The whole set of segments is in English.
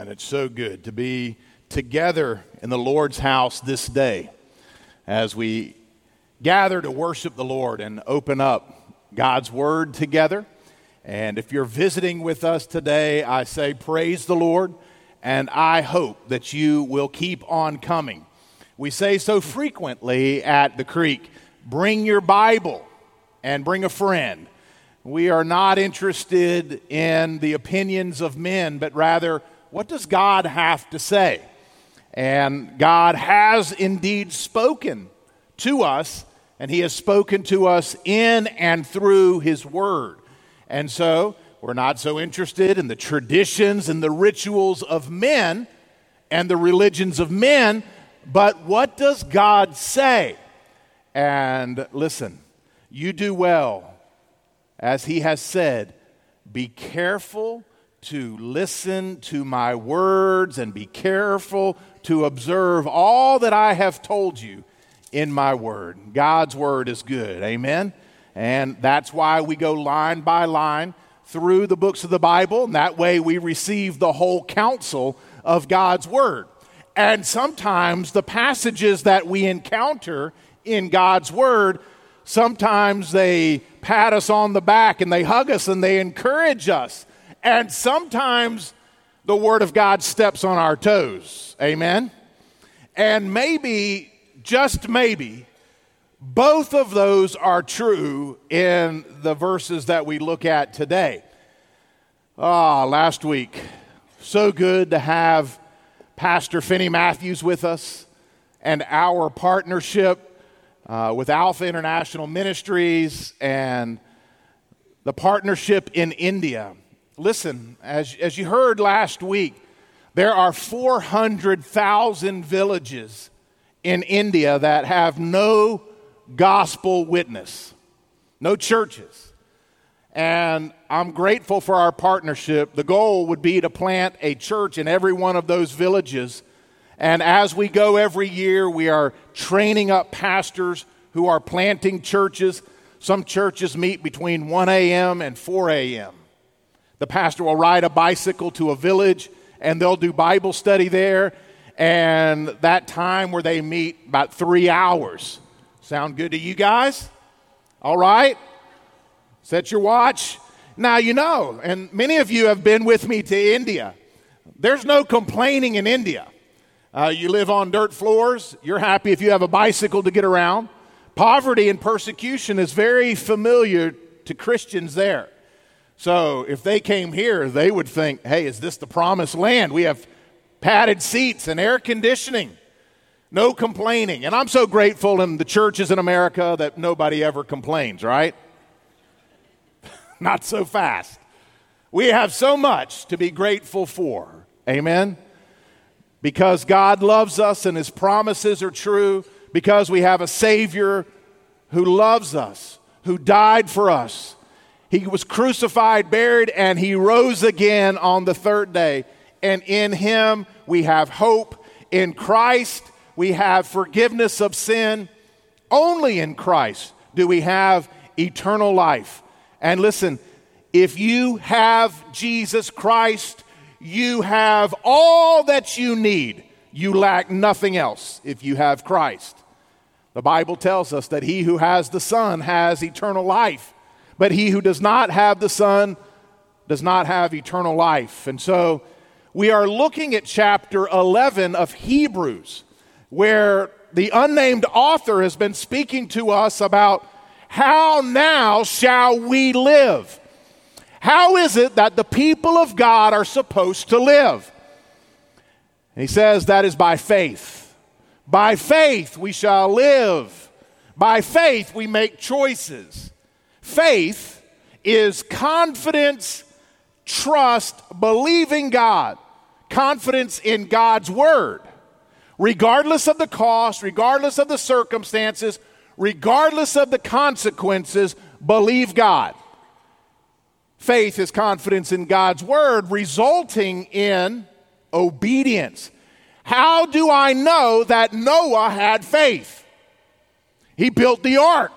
Amen. It's so good to be together in the Lord's house this day as we gather to worship the Lord and open up God's Word together. And if you're visiting with us today, I say praise the Lord, and I hope that you will keep on coming. We say so frequently at the Creek, bring your Bible and bring a friend. We are not interested in the opinions of men, but rather, what does God have to say? And God has indeed spoken to us, and He has spoken to us in and through His Word. And so, we're not so interested in the traditions and the rituals of men and the religions of men, but what does God say? And listen, you do well. As He has said, be careful to listen to my words and be careful to observe all that I have told you in my word. God's word is good, amen? And that's why we go line by line through the books of the Bible, and that way we receive the whole counsel of God's word. And sometimes the passages that we encounter in God's word, sometimes they pat us on the back and they hug us and they encourage us. And sometimes the Word of God steps on our toes. Amen? And maybe, just maybe, both of those are true in the verses that we look at today. Last week, so good to have Pastor Finney Matthews with us and our partnership with Alpha International Ministries and the partnership in India. Listen, as you heard last week, there are 400,000 villages in India that have no gospel witness, no churches. And I'm grateful for our partnership. The goal would be to plant a church in every one of those villages. And as we go every year, we are training up pastors who are planting churches. Some churches meet between 1 a.m. and 4 a.m. The pastor will ride a bicycle to a village, and they'll do Bible study there. And that time where they meet, about 3 hours. Sound good to you guys? All right? Set your watch. Now, you know, and many of you have been with me to India. There's no complaining in India. You live on dirt floors. You're happy if you have a bicycle to get around. Poverty and persecution is very familiar to Christians there. So if they came here, they would think, hey, is this the promised land? We have padded seats and air conditioning. No complaining. And I'm so grateful in the churches in America that nobody ever complains, right? Not so fast. We have so much to be grateful for. Amen? Because God loves us and His promises are true, because we have a Savior who loves us, who died for us. He was crucified, buried, and He rose again on the third day. And in Him we have hope. In Christ we have forgiveness of sin. Only in Christ do we have eternal life. And listen, if you have Jesus Christ, you have all that you need. You lack nothing else if you have Christ. The Bible tells us that he who has the Son has eternal life, but he who does not have the Son does not have eternal life. And so we are looking at chapter 11 of Hebrews, where the unnamed author has been speaking to us about how now shall we live? How is it that the people of God are supposed to live? He says that is by faith. By faith we shall live. By faith we make choices. Faith is confidence, trust, believing God. Confidence in God's word. Regardless of the cost, regardless of the circumstances, regardless of the consequences, believe God. Faith is confidence in God's word, resulting in obedience. How do I know that Noah had faith? He built the ark.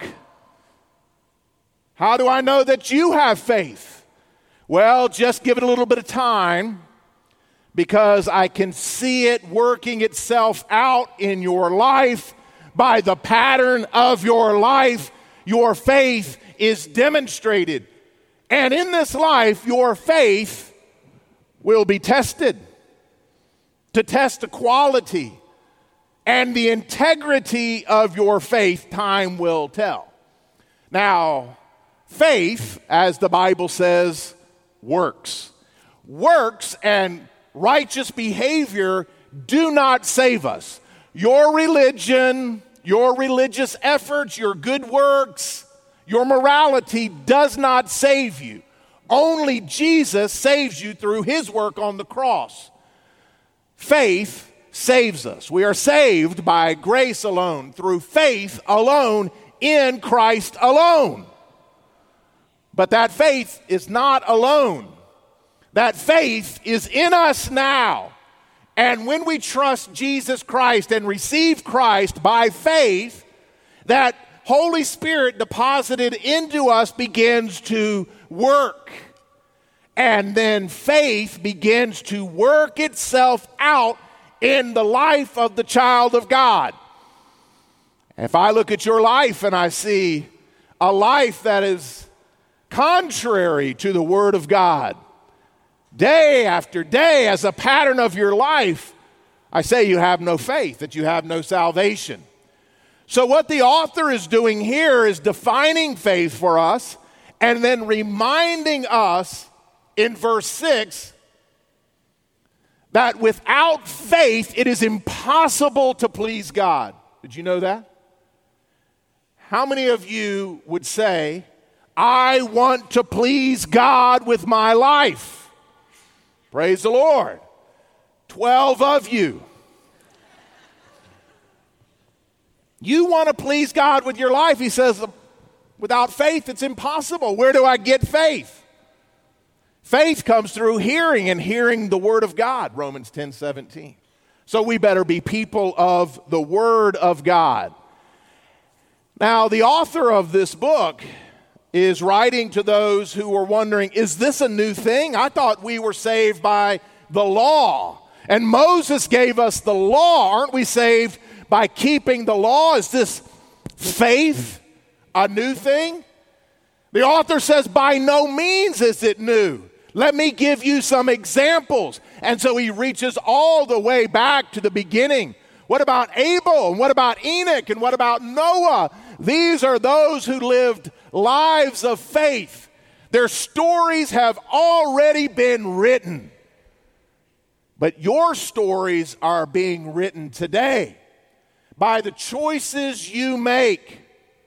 How do I know that you have faith? Well, just give it a little bit of time, because I can see it working itself out in your life. By the pattern of your life, your faith is demonstrated. And in this life, your faith will be tested. To test the quality and the integrity of your faith, time will tell. Now, faith, as the Bible says, works. Works and righteous behavior do not save us. Your religion, your religious efforts, your good works, your morality does not save you. Only Jesus saves you through his work on the cross. Faith saves us. We are saved by grace alone, through faith alone, in Christ alone. But that faith is not alone. That faith is in us now. And when we trust Jesus Christ and receive Christ by faith, that Holy Spirit deposited into us begins to work. And then faith begins to work itself out in the life of the child of God. If I look at your life and I see a life that is contrary to the Word of God, day after day as a pattern of your life, I say you have no faith, that you have no salvation. So what the author is doing here is defining faith for us and then reminding us in verse 6 that without faith it is impossible to please God. Did you know that? How many of you would say, I want to please God with my life? Praise the Lord. 12 of you. You want to please God with your life. He says, without faith, it's impossible. Where do I get faith? Faith comes through hearing, and hearing the Word of God, Romans 10:17. So we better be people of the Word of God. Now, the author of this book is writing to those who are wondering, is this a new thing? I thought we were saved by the law. And Moses gave us the law. Aren't we saved by keeping the law? Is this faith a new thing? The author says, by no means is it new. Let me give you some examples. And so he reaches all the way back to the beginning. What about Abel? And what about Enoch? And what about Noah? These are those who lived lives of faith. Their stories have already been written. But your stories are being written today by the choices you make.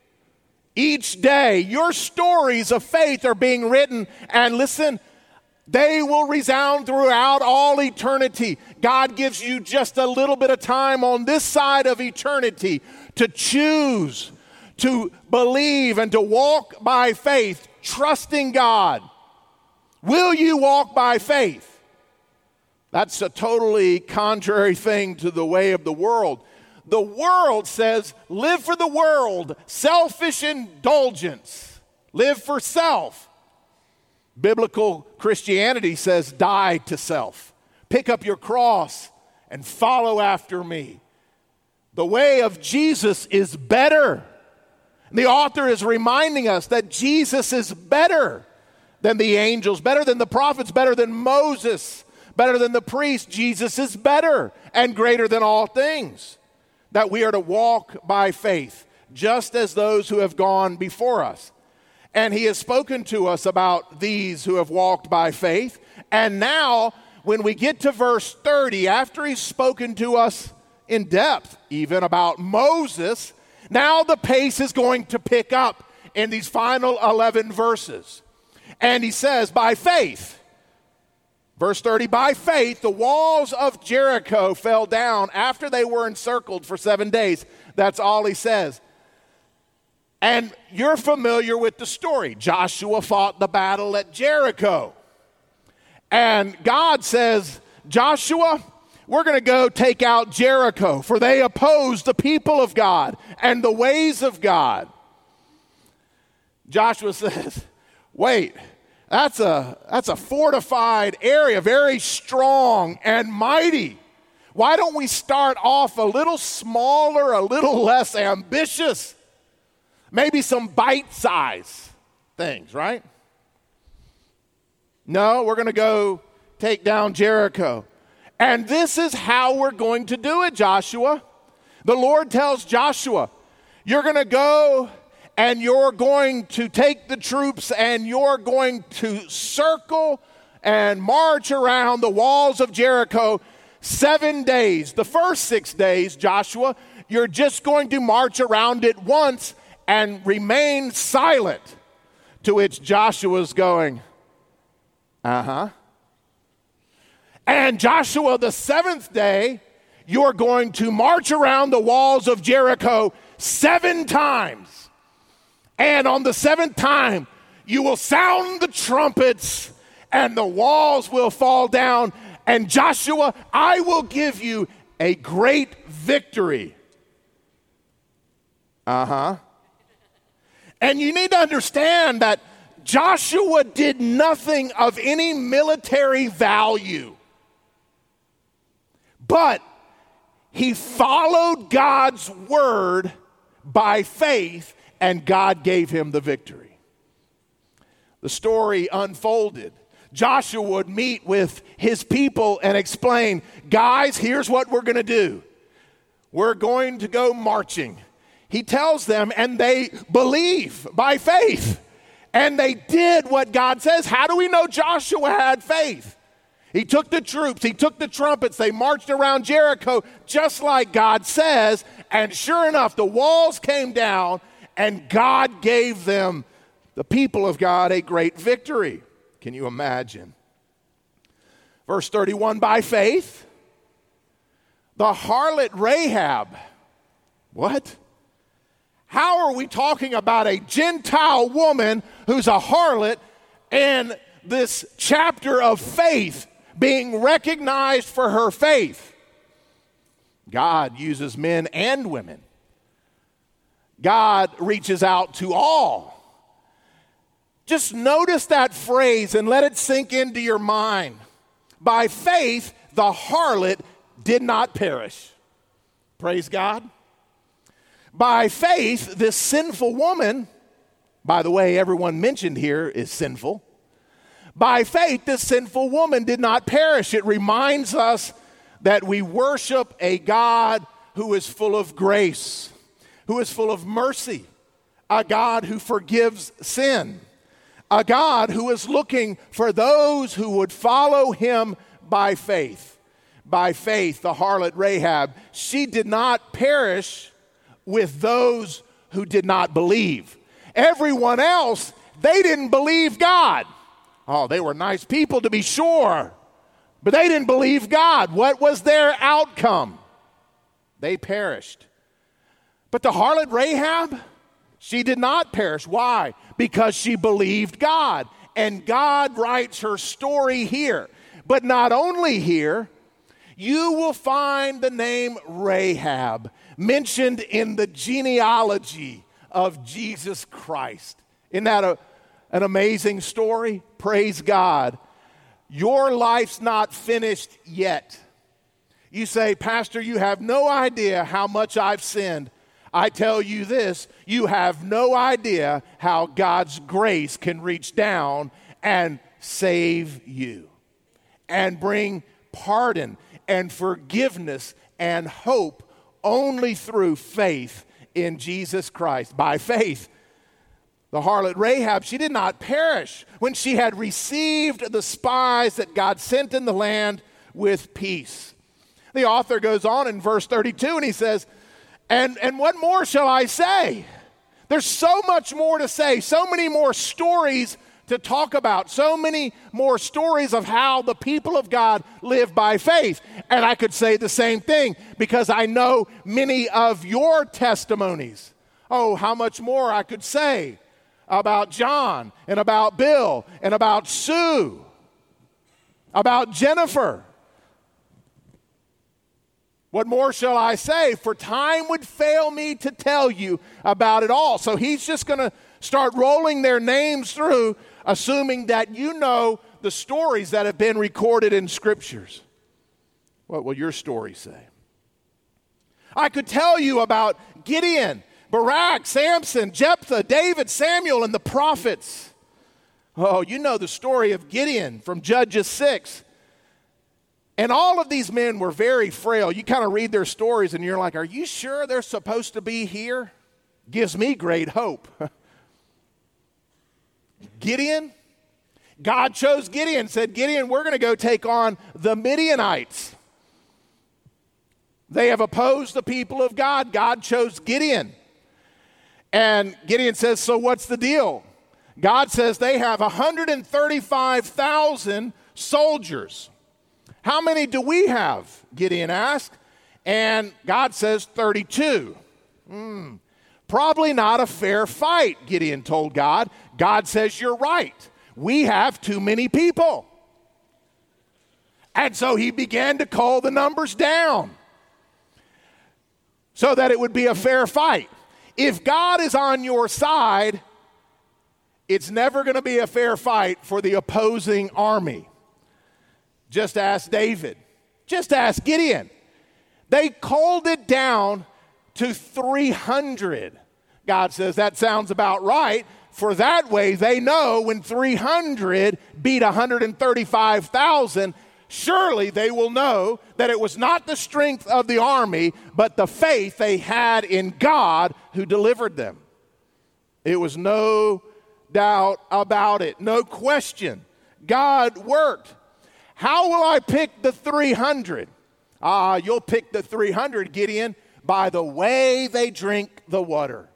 Each day, your stories of faith are being written. And listen, they will resound throughout all eternity. God gives you just a little bit of time on this side of eternity to choose, to believe, and to walk by faith, trusting God. Will you walk by faith? That's a totally contrary thing to the way of the world. The world says, live for the world, selfish indulgence, live for self. Biblical Christianity says, die to self. Pick up your cross and follow after me. The way of Jesus is better. The author is reminding us that Jesus is better than the angels, better than the prophets, better than Moses, better than the priest. Jesus is better and greater than all things. That we are to walk by faith, just as those who have gone before us. And he has spoken to us about these who have walked by faith. And now, when we get to verse 30, after he's spoken to us in depth, even about Moses, now the pace is going to pick up in these final 11 verses. And he says, by faith, verse 30, by faith, the walls of Jericho fell down after they were encircled for 7 days. That's all he says. And you're familiar with the story. Joshua fought the battle at Jericho. And God says, Joshua, we're going to go take out Jericho, for they oppose the people of God and the ways of God. Joshua says, wait, That's a fortified area, very strong and mighty. Why don't we start off a little smaller, a little less ambitious? Maybe some bite-size things, right? No, we're going to go take down Jericho. And this is how we're going to do it, Joshua. The Lord tells Joshua, you're going to go and you're going to take the troops and you're going to circle and march around the walls of Jericho 7 days. The first 6 days, Joshua, you're just going to march around it once and remain silent. To which Joshua's going, And Joshua, the 7th day, you're going to march around the walls of Jericho 7 times. And on the 7th time, you will sound the trumpets and the walls will fall down. And Joshua, I will give you a great victory. And you need to understand that Joshua did nothing of any military value. But he followed God's word by faith, and God gave him the victory. The story unfolded. Joshua would meet with his people and explain, guys, here's what we're going to do. We're going to go marching. He tells them, and they believe by faith. And they did what God says. How do we know Joshua had faith? He took the troops, he took the trumpets, they marched around Jericho just like God says, and sure enough, the walls came down, and God gave them, the people of God, a great victory. Can you imagine? Verse 31, by faith, the harlot Rahab. What? How are we talking about a Gentile woman who's a harlot in this chapter of faith being recognized for her faith? God uses men and women. God reaches out to all. Just notice that phrase and let it sink into your mind. By faith, the harlot did not perish. Praise God. By faith, this sinful woman, by the way, everyone mentioned here is sinful. By faith, this sinful woman did not perish. It reminds us that we worship a God who is full of grace, who is full of mercy, a God who forgives sin, a God who is looking for those who would follow him by faith. By faith, the harlot Rahab, she did not perish with those who did not believe. Everyone else, they didn't believe God. Oh, they were nice people to be sure, but they didn't believe God. What was their outcome? They perished. But the harlot Rahab, she did not perish. Why? Because she believed God. And God writes her story here. But not only here, you will find the name Rahab mentioned in the genealogy of Jesus Christ. Isn't that an amazing story? Praise God. Your life's not finished yet. You say, Pastor, you have no idea how much I've sinned. I tell you this, you have no idea how God's grace can reach down and save you and bring pardon and forgiveness and hope only through faith in Jesus Christ. By faith, the harlot Rahab, she did not perish when she had received the spies that God sent in the land with peace. The author goes on in verse 32 and he says, and what more shall I say? There's so much more to say, so many more stories to talk about, so many more stories of how the people of God live by faith. And I could say the same thing because I know many of your testimonies. Oh, how much more I could say about John and about Bill and about Sue, about Jennifer. What more shall I say? For time would fail me to tell you about it all. So he's just going to start rolling their names through assuming that you know the stories that have been recorded in scriptures. What will your story say? I could tell you about Gideon, Barak, Samson, Jephthah, David, Samuel, and the prophets. Oh, you know the story of Gideon from Judges 6. And all of these men were very frail. You kind of read their stories and you're like, are you sure they're supposed to be here? Gives me great hope. Gideon, God chose Gideon, said, Gideon, we're going to go take on the Midianites. They have opposed the people of God. God chose Gideon. And Gideon says, so what's the deal? God says they have 135,000 soldiers. How many do we have? Gideon asked. And God says 32. Probably not a fair fight, Gideon told God. God says, you're right. We have too many people. And so he began to cull the numbers down so that it would be a fair fight. If God is on your side, it's never going to be a fair fight for the opposing army. Just ask David. Just ask Gideon. They culled it down to 300. God says that sounds about right. For that way they know when 300 beat 135,000, surely they will know that it was not the strength of the army, but the faith they had in God who delivered them. It was no doubt about it, no question. God worked. How will I pick the 300? You'll pick the 300, Gideon, by the way they drink the water.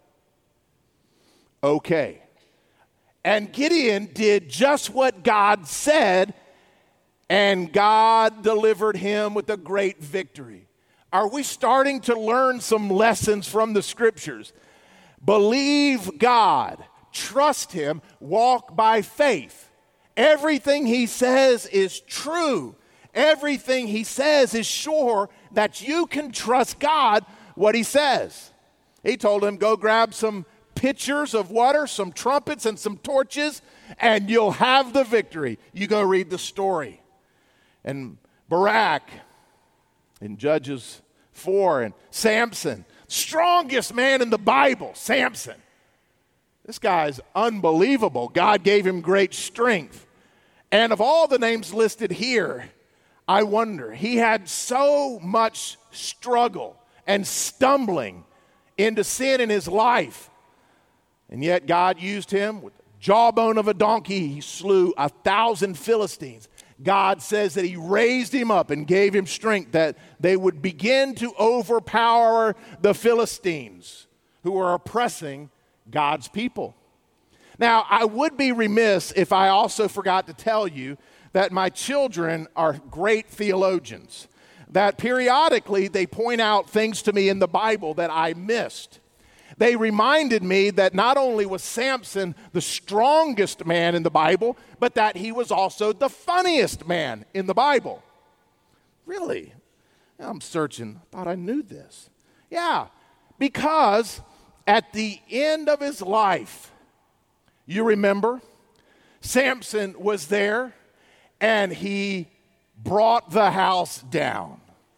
Okay. And Gideon did just what God said, and God delivered him with a great victory. Are we starting to learn some lessons from the scriptures? Believe God, trust him, walk by faith. Everything he says is true. Everything he says is sure that you can trust God what he says. He told him, go grab some pitchers of water, some trumpets, and some torches, and you'll have the victory. You go read the story. And Barak in Judges 4, and Samson, strongest man in the Bible, Samson. This guy's unbelievable. God gave him great strength. And of all the names listed here, I wonder, he had so much struggle and stumbling into sin in his life. And yet God used him with the jawbone of a donkey. He slew 1,000 Philistines. God says that he raised him up and gave him strength that they would begin to overpower the Philistines who were oppressing God's people. Now, I would be remiss if I also forgot to tell you that my children are great theologians, that periodically they point out things to me in the Bible that I missed. They reminded me that not only was Samson the strongest man in the Bible, but that he was also the funniest man in the Bible. Really? I'm searching. I thought I knew this. Yeah, because at the end of his life, you remember, Samson was there and he brought the house down.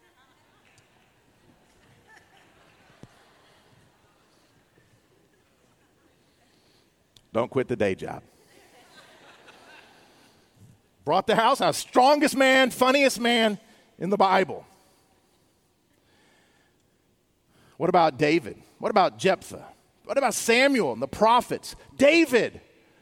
Don't quit the day job. Brought the house out. Strongest man, funniest man in the Bible. What about David? What about Jephthah? What about Samuel and the prophets? David.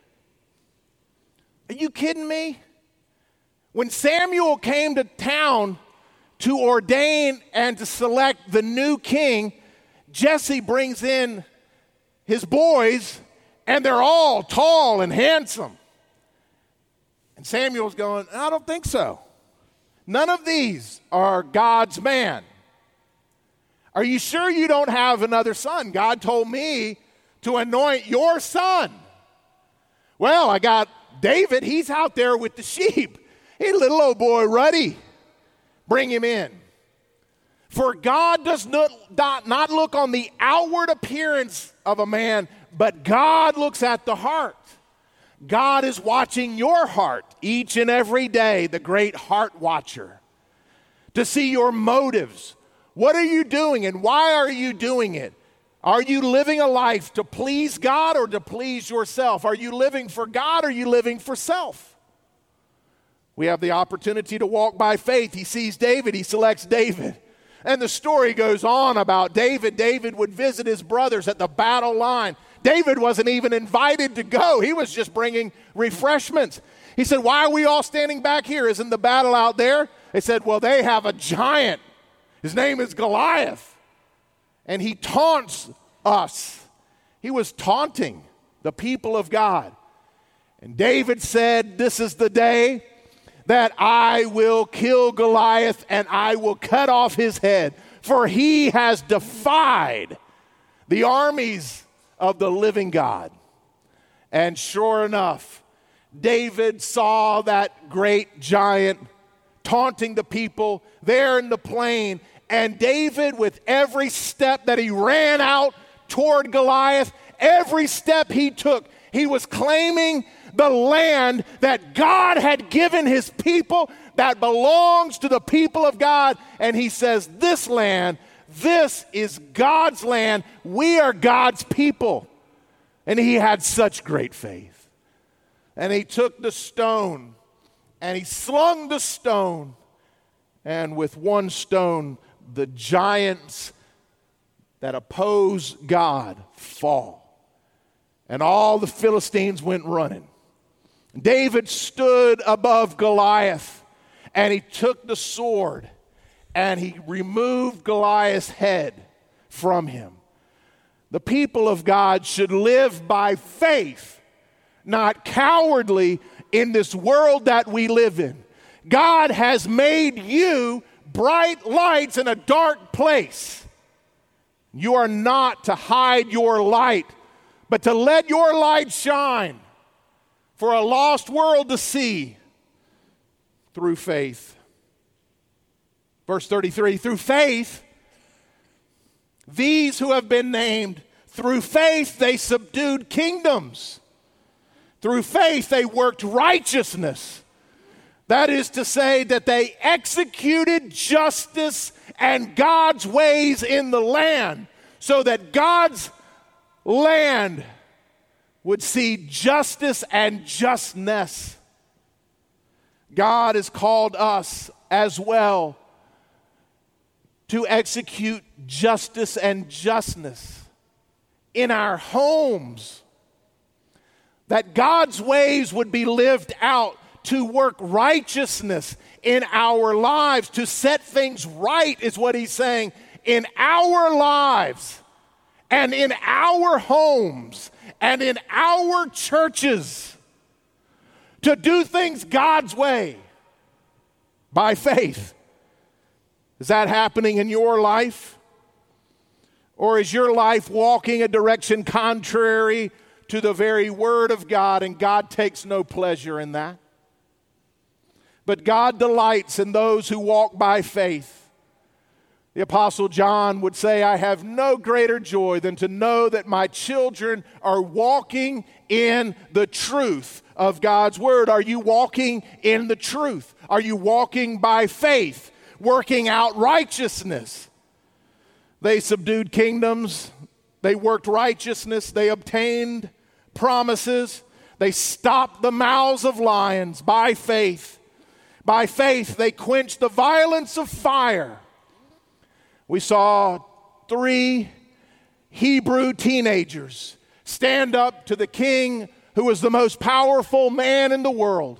Are you kidding me? When Samuel came to town to ordain and to select the new king, Jesse brings in his boys, and they're all tall and handsome. And Samuel's going, I don't think so. None of these are God's man. Are you sure you don't have another son? God told me to anoint your son. Well, I got David. He's out there with the sheep. Hey, little old boy, Ruddy, bring him in. For God does not look on the outward appearance of a man, but God looks at the heart. God is watching your heart each and every day, the great heart watcher, to see your motives. What are you doing and why are you doing it? Are you living a life to please God or to please yourself? Are you living for God or are you living for self? We have the opportunity to walk by faith. He sees David, he selects David. And the story goes on about David. David would visit his brothers at the battle line. David wasn't even invited to go. He was just bringing refreshments. He said, why are we all standing back here? Isn't the battle out there? They said, well, they have a giant. His name is Goliath. And he taunts us. He was taunting the people of God. And David said, this is the day that I will kill Goliath and I will cut off his head, for he has defied the armies of the living God. And sure enough, David saw that great giant taunting the people there in the plain. And David, with every step that he ran out toward Goliath, every step he took, he was claiming the land that God had given his people that belongs to the people of God. And he says, this land, this is God's land. We are God's people. And he had such great faith. And he took the stone and he slung the stone. And with one stone, the giants that oppose God fall. And all the Philistines went running. David stood above Goliath and he took the sword and he removed Goliath's head from him. The people of God should live by faith, not cowardly in this world that we live in. God has made you bright lights in a dark place. You are not to hide your light, but to let your light shine for a lost world to see through faith. Verse 33, through faith, these who have been named, through faith they subdued kingdoms. Through faith they worked righteousness. That is to say that they executed justice and God's ways in the land so that God's land would see justice and justness. God has called us as well to execute justice and justness in our homes, that God's ways would be lived out, to work righteousness in our lives, to set things right is what he's saying, in our lives and in our homes and in our churches, to do things God's way by faith. Is that happening in your life? Or is your life walking a direction contrary to the very word of God, and God takes no pleasure in that? But God delights in those who walk by faith. The Apostle John would say, I have no greater joy than to know that my children are walking in the truth of God's word. Are you walking in the truth? Are you walking by faith, working out righteousness? They subdued kingdoms. They worked righteousness. They obtained promises. They stopped the mouths of lions by faith. By faith, they quenched the violence of fire. We saw 3 Hebrew teenagers stand up to the king who was the most powerful man in the world.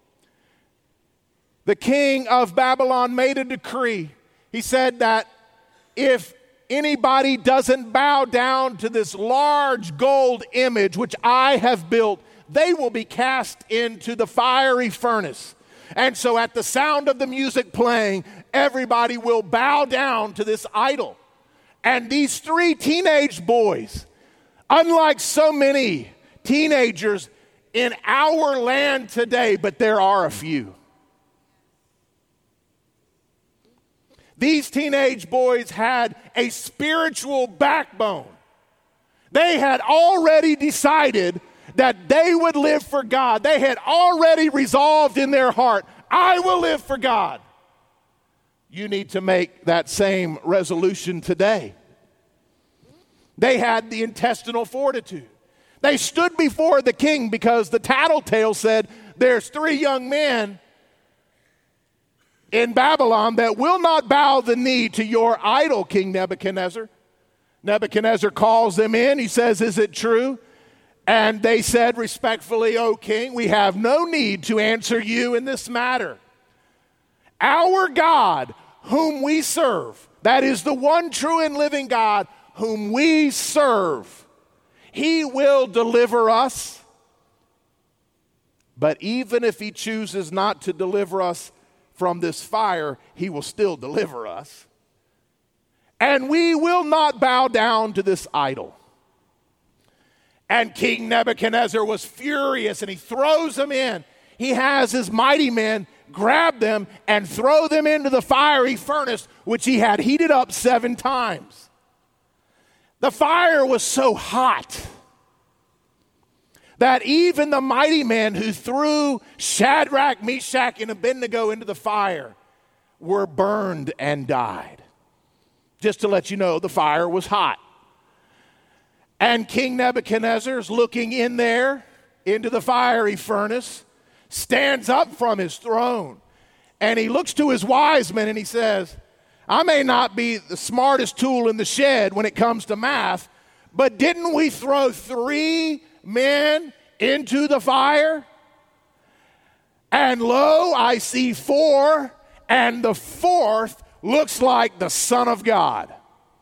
The king of Babylon made a decree. He said that if anybody doesn't bow down to this large gold image which I have built, they will be cast into the fiery furnace. And so at the sound of the music playing, everybody will bow down to this idol. And these 3 teenage boys, unlike so many teenagers in our land today, but there are a few. These teenage boys had a spiritual backbone. They had already decided that they would live for God. They had already resolved in their heart, I will live for God. You need to make that same resolution today. They had the intestinal fortitude. They stood before the king because the tattletale said, there's 3 young men in Babylon that will not bow the knee to your idol, King Nebuchadnezzar. Nebuchadnezzar calls them in. He says, is it true? And they said respectfully, O king, we have no need to answer you in this matter. Our God, whom we serve, that is the one true and living God whom we serve, he will deliver us. But even if he chooses not to deliver us from this fire, he will still deliver us. And we will not bow down to this idol. And King Nebuchadnezzar was furious, and he throws them in. He has his mighty men grab them and throw them into the fiery furnace, which he had heated up 7 times. The fire was so hot that even the mighty men who threw Shadrach, Meshach, and Abednego into the fire were burned and died. Just to let you know, the fire was hot. And King Nebuchadnezzar is looking in there into the fiery furnace, stands up from his throne, and he looks to his wise men and he says, I may not be the smartest tool in the shed when it comes to math, but didn't we throw 3 men into the fire? And lo, I see 4, and the 4th looks like the Son of God.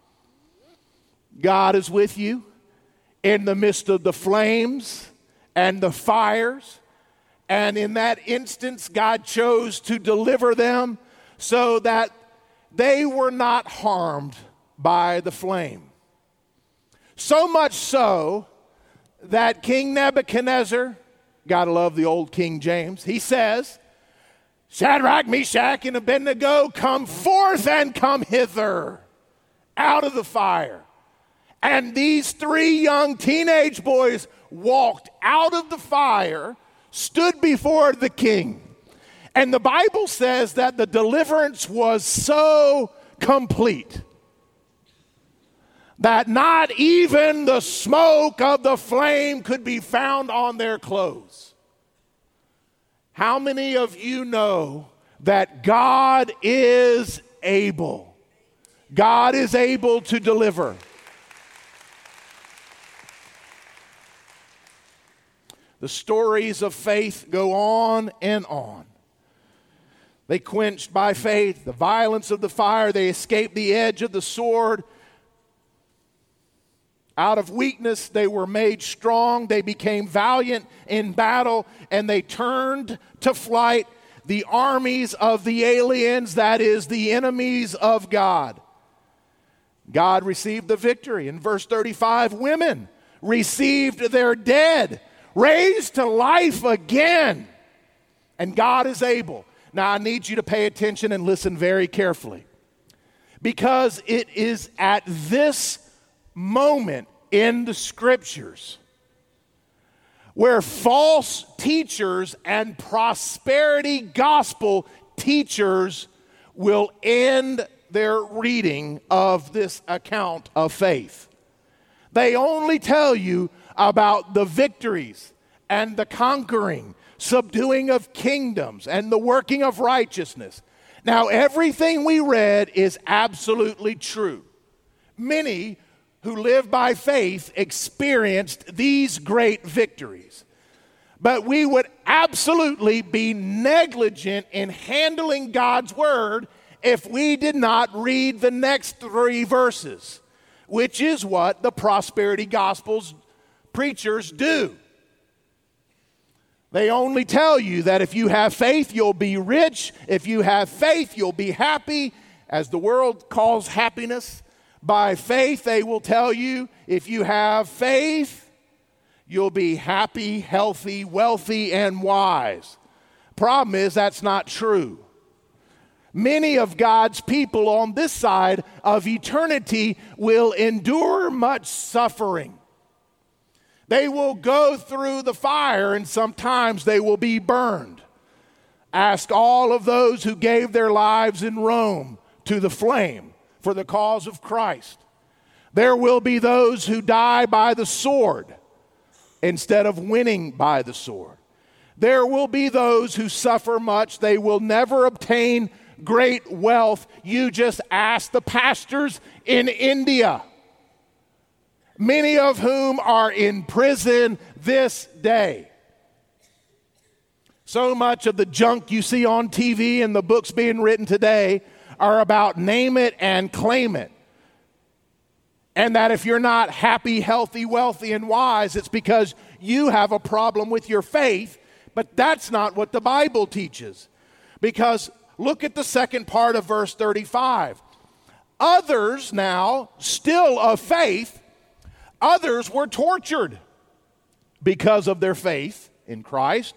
God is with you in the midst of the flames and the fires. And in that instance, God chose to deliver them so that they were not harmed by the flame. So much so that King Nebuchadnezzar, gotta love the old King James, he says, Shadrach, Meshach, and Abednego, come forth and come hither out of the fire. And these 3 young teenage boys walked out of the fire, stood before the king. And the Bible says that the deliverance was so complete that not even the smoke of the flame could be found on their clothes. How many of you know that God is able? God is able to deliver. The stories of faith go on and on. They quenched by faith the violence of the fire. They escaped the edge of the sword. Out of weakness, they were made strong. They became valiant in battle, and they turned to flight the armies of the aliens, that is, the enemies of God. God received the victory. In verse 35, women received their dead, raised to life again. And God is able. Now, I need you to pay attention and listen very carefully, because it is at this moment in the scriptures where false teachers and prosperity gospel teachers will end their reading of this account of faith. They only tell you about the victories and the conquering, subduing of kingdoms, and the working of righteousness. Now, everything we read is absolutely true. Many who live by faith experienced these great victories. But we would absolutely be negligent in handling God's word if we did not read the next 3 verses, which is what the prosperity gospels preachers do. They only tell you that if you have faith, you'll be rich. If you have faith, you'll be happy, as the world calls happiness. By faith, they will tell you, if you have faith, you'll be happy, healthy, wealthy, and wise. Problem is, that's not true. Many of God's people on this side of eternity will endure much suffering. They will go through the fire, and sometimes they will be burned. Ask all of those who gave their lives in Rome to the flame for the cause of Christ. There will be those who die by the sword instead of winning by the sword. There will be those who suffer much. They will never obtain great wealth. You just ask the pastors in India, many of whom are in prison this day. So much of the junk you see on TV and the books being written today are about name it and claim it. And that if you're not happy, healthy, wealthy, and wise, it's because you have a problem with your faith. But that's not what the Bible teaches. Because look at the second part of verse 35. Others now, still of faith, others were tortured because of their faith in Christ.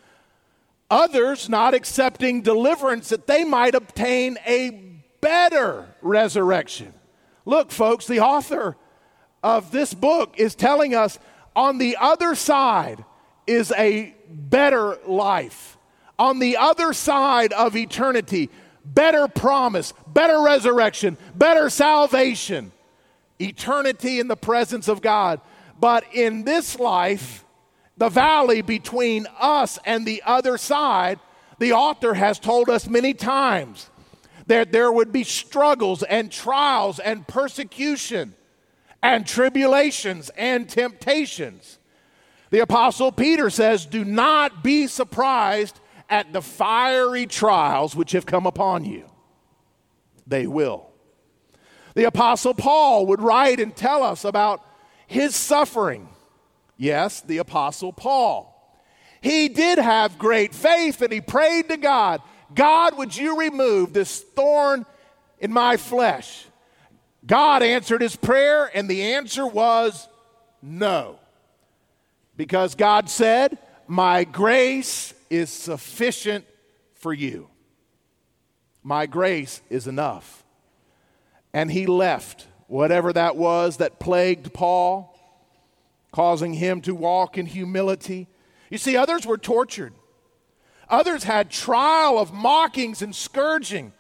Others not accepting deliverance that they might obtain a better resurrection. Look, folks, the author of this book is telling us on the other side is a better life. On the other side of eternity, better promise, better resurrection, better salvation, eternity in the presence of God. But in this life, the valley between us and the other side, the author has told us many times that there would be struggles and trials and persecution and tribulations and temptations. The Apostle Peter says, do not be surprised at the fiery trials which have come upon you. They will. The Apostle Paul would write and tell us about his suffering. Yes, the Apostle Paul. He did have great faith and he prayed to God, God, would you remove this thorn in my flesh? God answered his prayer, and the answer was no. Because God said, my grace is sufficient for you. My grace is enough. And he left whatever that was that plagued Paul, causing him to walk in humility. You see, others were tortured. Others had trial of mockings and scourging.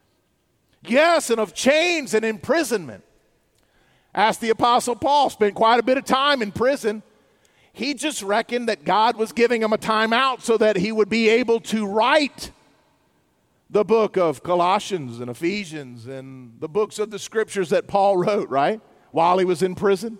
Yes, and of chains and imprisonment. Ask the Apostle Paul, spent quite a bit of time in prison. He just reckoned that God was giving him a time out so that he would be able to write the book of Colossians and Ephesians and the books of the scriptures that Paul wrote, right? While he was in prison.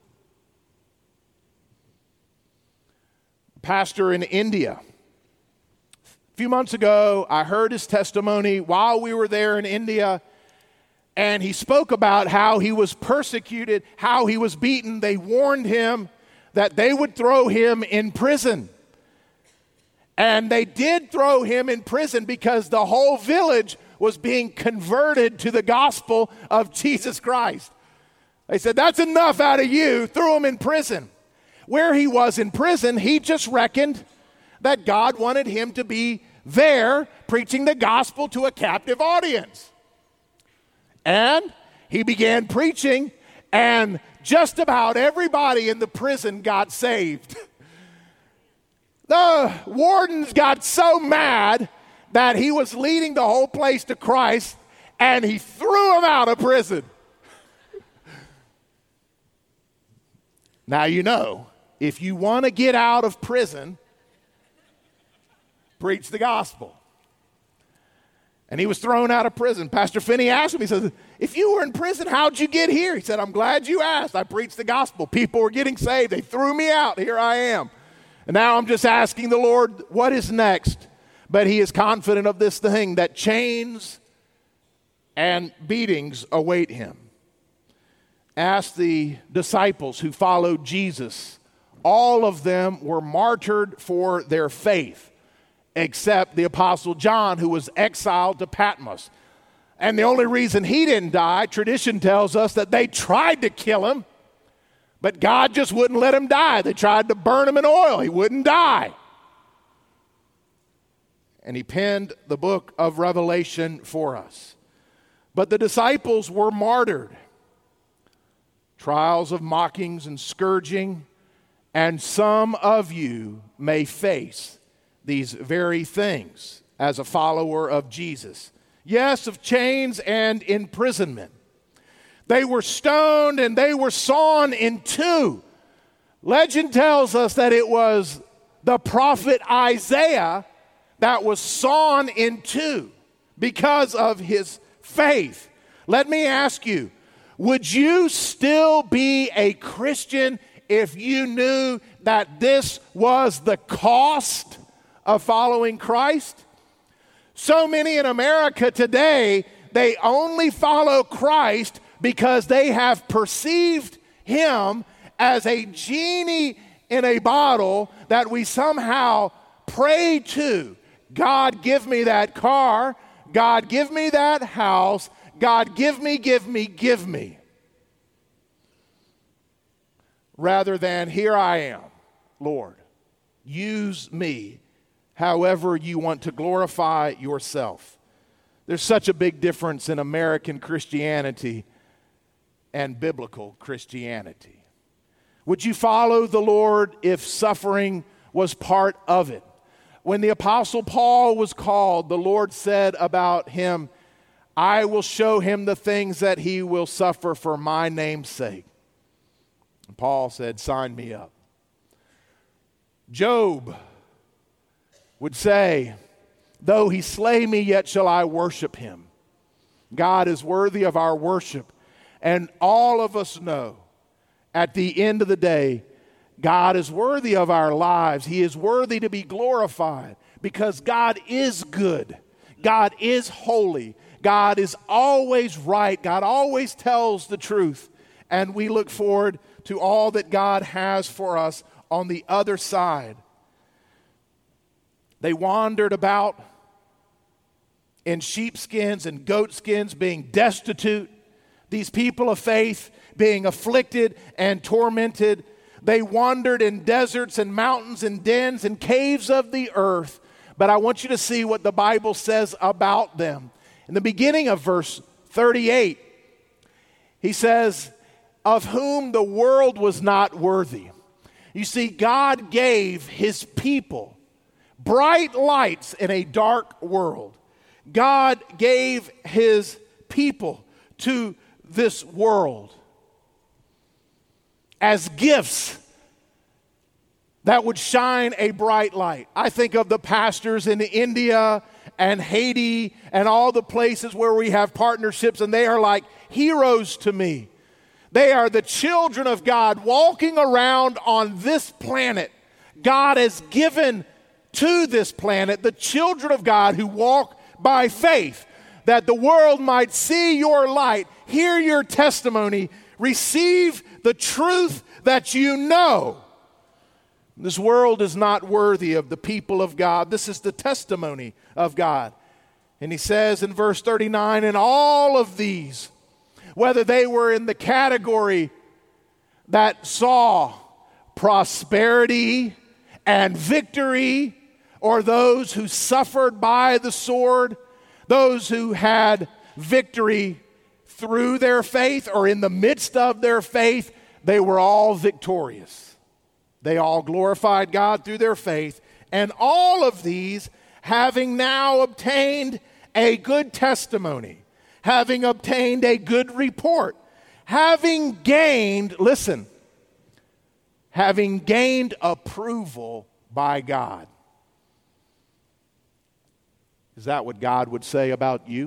Pastor in India. A few months ago, I heard his testimony while we were there in India, and he spoke about how he was persecuted, how he was beaten. They warned him that they would throw him in prison. And they did throw him in prison because the whole village was being converted to the gospel of Jesus Christ. They said, that's enough out of you, threw him in prison. Where he was in prison, he just reckoned that God wanted him to be there preaching the gospel to a captive audience. And he began preaching, and just about everybody in the prison got saved. The wardens got so mad that he was leading the whole place to Christ, and he threw him out of prison. Now you know, if you want to get out of prison, preach the gospel. And he was thrown out of prison. Pastor Finney asked him, he says, if you were in prison, how'd you get here? He said, I'm glad you asked. I preached the gospel. People were getting saved. They threw me out. Here I am. And now I'm just asking the Lord, what is next? But he is confident of this thing, that chains and beatings await him. Ask the disciples who followed Jesus. All of them were martyred for their faith, except the Apostle John, who was exiled to Patmos. And the only reason he didn't die, tradition tells us that they tried to kill him, but God just wouldn't let him die. They tried to burn him in oil. He wouldn't die. And he penned the book of Revelation for us. But the disciples were martyred. Trials of mockings and scourging And some of you may face these very things as a follower of Jesus. Yes, of chains and imprisonment. They were stoned and they were sawn in two. Legend tells us that it was the prophet Isaiah that was sawn in two because of his faith. Let me ask you, would you still be a Christian if you knew that this was the cost of following Christ? So many in America today, they only follow Christ because they have perceived him as a genie in a bottle that we somehow pray to. God, give me that car. God, give me that house. God, give me. Rather than, here I am, Lord, use me however you want to glorify yourself. There's such a big difference in American Christianity and biblical Christianity. Would you follow the Lord if suffering was part of it? When the Apostle Paul was called, the Lord said about him, I will show him the things that he will suffer for my name's sake. And Paul said, sign me up. Job would say, though he slay me, yet shall I worship him. God is worthy of our worship. And all of us know, at the end of the day, God is worthy of our lives. He is worthy to be glorified because God is good. God is holy. God is always right. God always tells the truth. And we look forward to all that God has for us on the other side. They wandered about in sheepskins and goatskins, being destitute. These people of faith being afflicted and tormented. They wandered in deserts and mountains and dens and caves of the earth. But I want you to see what the Bible says about them. In the beginning of verse 38, he says, of whom the world was not worthy. You see, God gave his people bright lights in a dark world. God gave his people to this world as gifts that would shine a bright light. I think of the pastors in India and Haiti and all the places where we have partnerships, and they are like heroes to me. They are the children of God walking around on this planet. God has given to this planet the children of God who walk by faith, that the world might see your light, hear your testimony, receive the truth that you know. This world is not worthy of the people of God. This is the testimony of God. And he says in verse 39, and all of these, whether they were in the category that saw prosperity and victory, or those who suffered by the sword, those who had victory through their faith or in the midst of their faith, they were all victorious. They all glorified God through their faith. And all of these, having now obtained a good testimony, having obtained a good report, having gained, listen, having gained approval by God. Is that what God would say about you?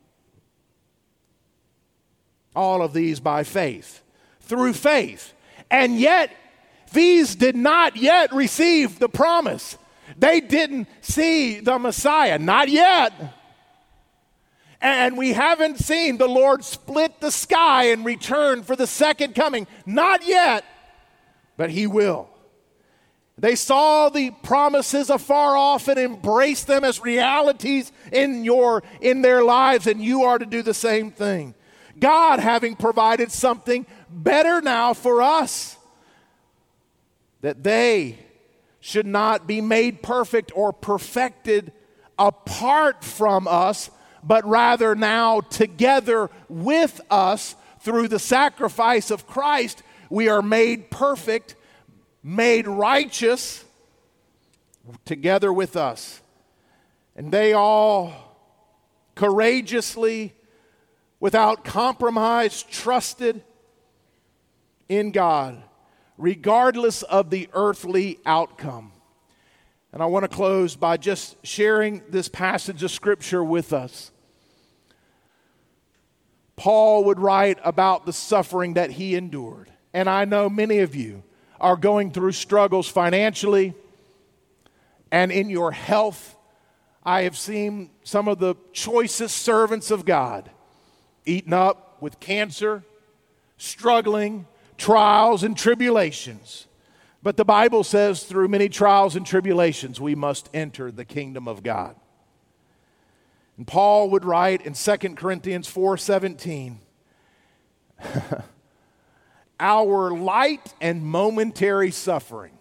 All of these by faith, through faith. And yet, these did not yet receive the promise. They didn't see the Messiah, not yet. And we haven't seen the Lord split the sky and return for the second coming, not yet, but he will. They saw the promises afar off and embraced them as realities in their lives, and you are to do the same thing. God having provided something better now for us, that they should not be made perfect or perfected apart from us, but rather now together with us through the sacrifice of Christ, we are made perfect made righteous together with us. And they all courageously, without compromise, trusted in God, regardless of the earthly outcome. And I want to close by just sharing this passage of Scripture with us. Paul would write about the suffering that he endured. And I know many of you are going through struggles financially and in your health. I have seen some of the choicest servants of God eaten up with cancer, struggling, trials and tribulations. But the Bible says through many trials and tribulations, we must enter the kingdom of God. And Paul would write in 2 Corinthians 4:17, our light and momentary suffering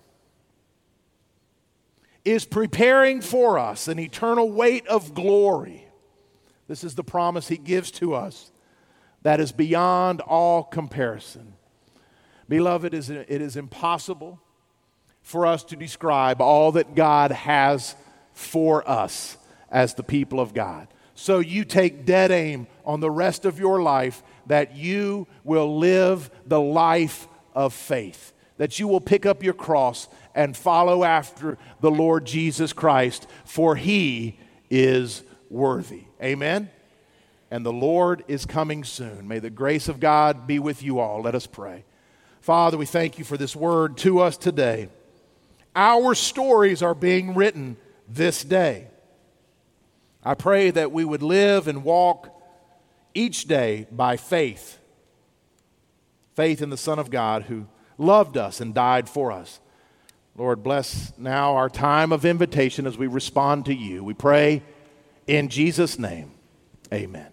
is preparing for us an eternal weight of glory. This is the promise he gives to us that is beyond all comparison. Beloved, it is impossible for us to describe all that God has for us as the people of God. So you take dead aim on the rest of your life that you will live the life of faith, that you will pick up your cross and follow after the Lord Jesus Christ, for he is worthy. Amen? And the Lord is coming soon. May the grace of God be with you all. Let us pray. Father, we thank you for this word to us today. Our stories are being written this day. I pray that we would live and walk each day by faith. Faith in the Son of God who loved us and died for us. Lord, bless now our time of invitation as we respond to you. We pray in Jesus' name. Amen.